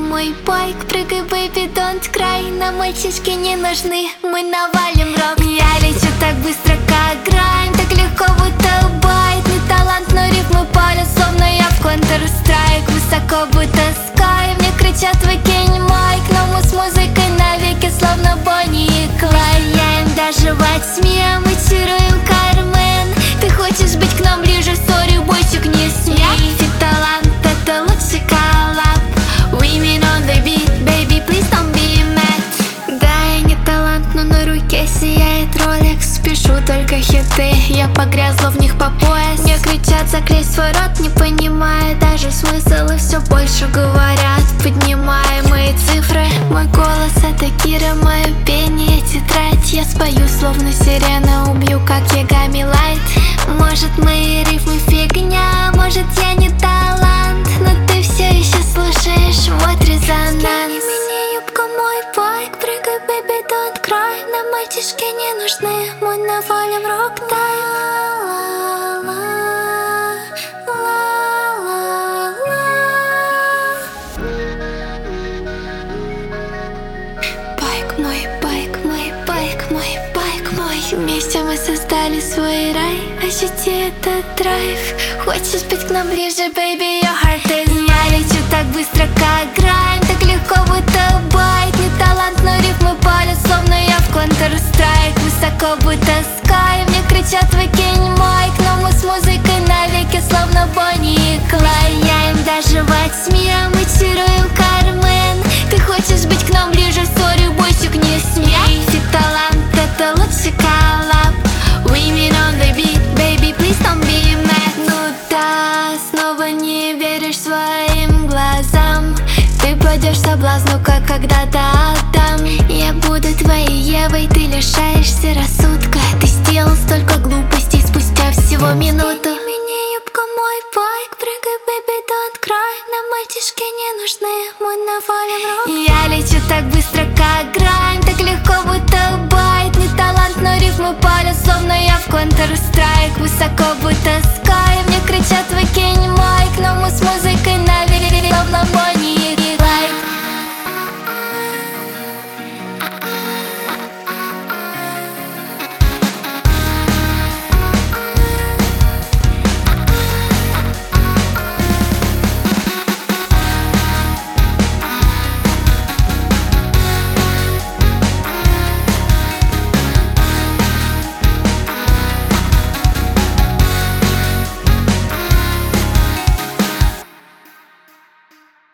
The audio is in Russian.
мой байк, прыгай, baby, don't cry. Нам мальчишки не нужны, мы навалим рок. Я лечу так быстро, как грайм, так легко, будто байт. Не талант, но рифмы палят, словно я в Counter-Strike. Высоко, будто sky, мне кричат выкинь майк. Но мы с музыкой навеки, словно Бонни и Клайд. Я им даже во тьме, мы чаруем Кармен. Ты хочешь быть к нам ближе, сори, бойчик, не смей. Фит-талант, это лучший коллаб. Women on the beat, baby, please don't be mad. Да, я не талант, но на руке сияет Rolex. Пишу только хиты, я погрязла в них по пояс. Мне кричат закрыть свой рот, не понимая даже смысл, и все больше говорят, поднимая мои цифры. Мой голос — это Кира, мое пение — тетрадь. Я спою, словно сирена, убью, как Ягами Лайт. Может, мои рифмы фигня, может, я не талант, но ты все еще слушаешь вот резонанс. Мини юбка, мой байк, прыгай, baby, don't cry. Нам мальчишки не нужны, мы навалим рок-тайм. Байк мой, байк мой, байк мой, байк мой. Вместе мы создали свой рай, ощути этот драйв. Хочешь быть к нам ближе, baby, your heart is mine. Я лечу так быстро, как грайм, так легко, будто байт. Не талант, но рифмы палят, словно я в Counter-Strike. Высоко, будто sky, мне кричат выкинь майк. Но мы с музыкой навеки, словно Бонни и Клайд. Я им даже во тьме, мы чаруем Кармен. Ты хочешь быть к нам ближе, сори, бойчик, не смей. Фит-талант, это лучший коллаб. Women on the beat, baby, please don't be mad. Ну да, снова не веришь своим глазам. Ты пойдешь соблазну, как когда-то Адам. Я буду твоей Евой, ты лишаешься рассудка. Ты сделал столько глупостей спустя всего минуту. Мини-юбка, мой байк, прыгай, baby, don't cry. Нам мальчишки не нужны, мы навалим рок. Я лечу так быстро, как грайм, так легко, будто байт. Не талант, но рифмы палят, словно я в Counter-Strike. Высоко, будто